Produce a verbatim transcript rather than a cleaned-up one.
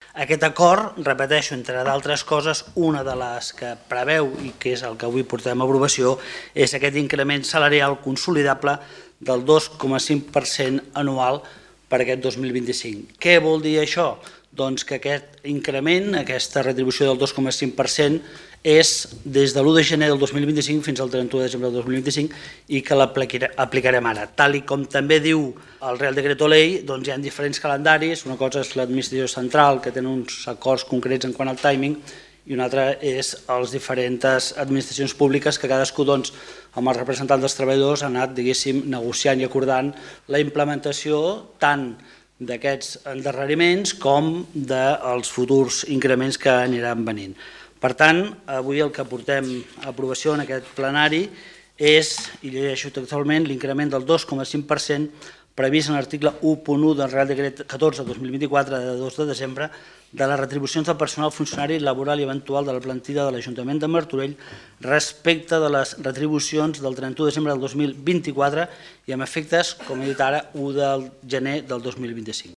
Aquest acord, repeteixo, entre d'altres coses, una de les que preveu, i que és el que avui portem a aprovació, és aquest increment salarial consolidable del dos coma cinc per cent anual per aquest dos mil vint-i-cinc. Què vol dir això? Doncs que aquest increment, aquesta retribució del dos coma cinc per cent, és des de l'u de gener del dos mil vint-i-cinc fins al trenta-u de desembre del dos mil vint-i-cinc i que l'aplicarem ara. Tal i com també diu el Real Decreto Ley, doncs hi ha diferents calendaris, una cosa és l'administració central, que té uns acords concrets en quant al timing, i una altra és les diferents administracions públiques que cadascú, doncs, amb els representants dels treballadors, ha anat, diguéssim, negociant i acordant la implementació tant d'aquests endarreriments com dels futurs increments que aniran venint. Per tant, avui el que portem a aprovació en aquest plenari és, i llegeixo textualment, l'increment del dos coma cinc per cent previst en l'article u punt u del Real Decret catorze dos mil vint-i-quatre de dos de desembre de les retribucions del personal funcionari laboral i eventual de la plantilla de l'Ajuntament de Martorell respecte de les retribucions del trenta-u de desembre del dos mil vint-i-quatre i amb efectes, com he dit ara, u de gener del dos mil vint-i-cinc.